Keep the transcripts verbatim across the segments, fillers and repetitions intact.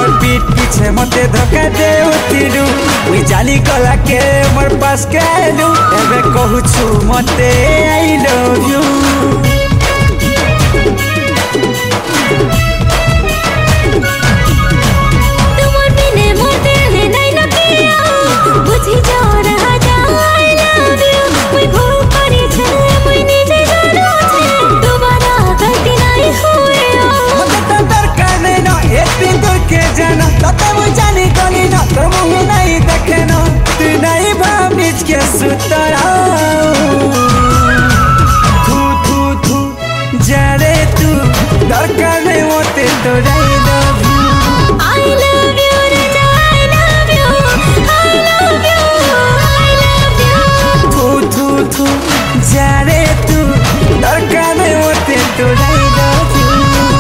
मोर पीठ पीछे मते धोखा दे उतिरु मुई जानी कला के मोर पास केलु एबे कहू छु मते आई लव यू थू थू थू जाने तू दरकार नहीं होते तो I love you I love you राजा I love you I love you I love you थू थू थू जाने तू दरकार नहीं होते तो आई लव यू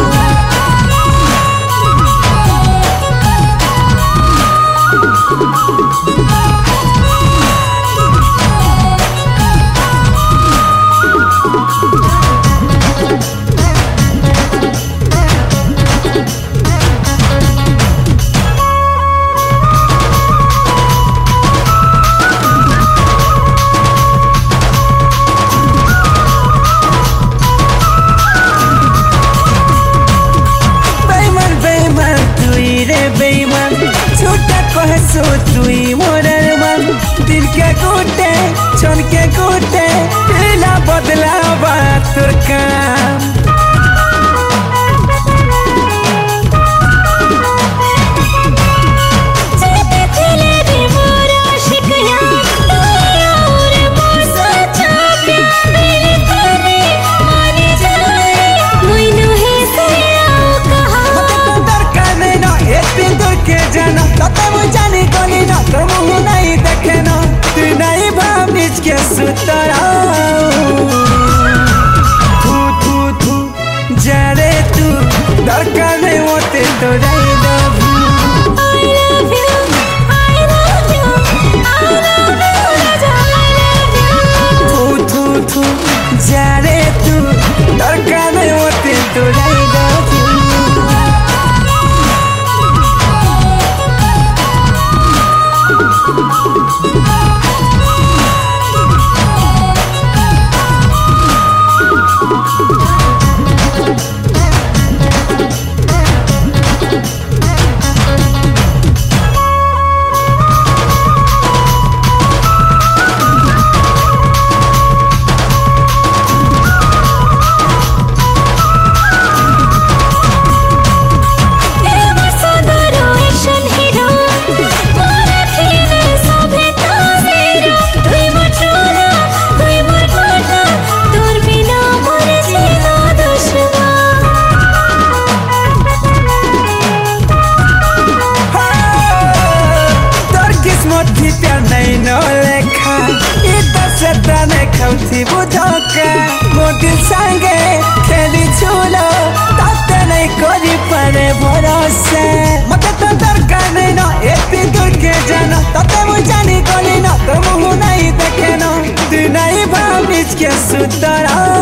सो तुई मोर मन दिल के गोटे छन के गोटे पीला बदला बात तोर काम थू थू थू जाने तू दरकार नहीं होते तो I love you I love you I love you I love you राजा I love you थू थू थू जाने तू दरकार नहीं होते तो आई लव यू खौथी बुझौका मोदिल संगे खेली झूलो ताते नहीं करी पड़े भरोसा मते तो दरकार नहीं ना एती दूर के जाना ताते वो जानी गली ना तो मुँह नहीं देखे ना तू नहीं भाव बीच के सुतरा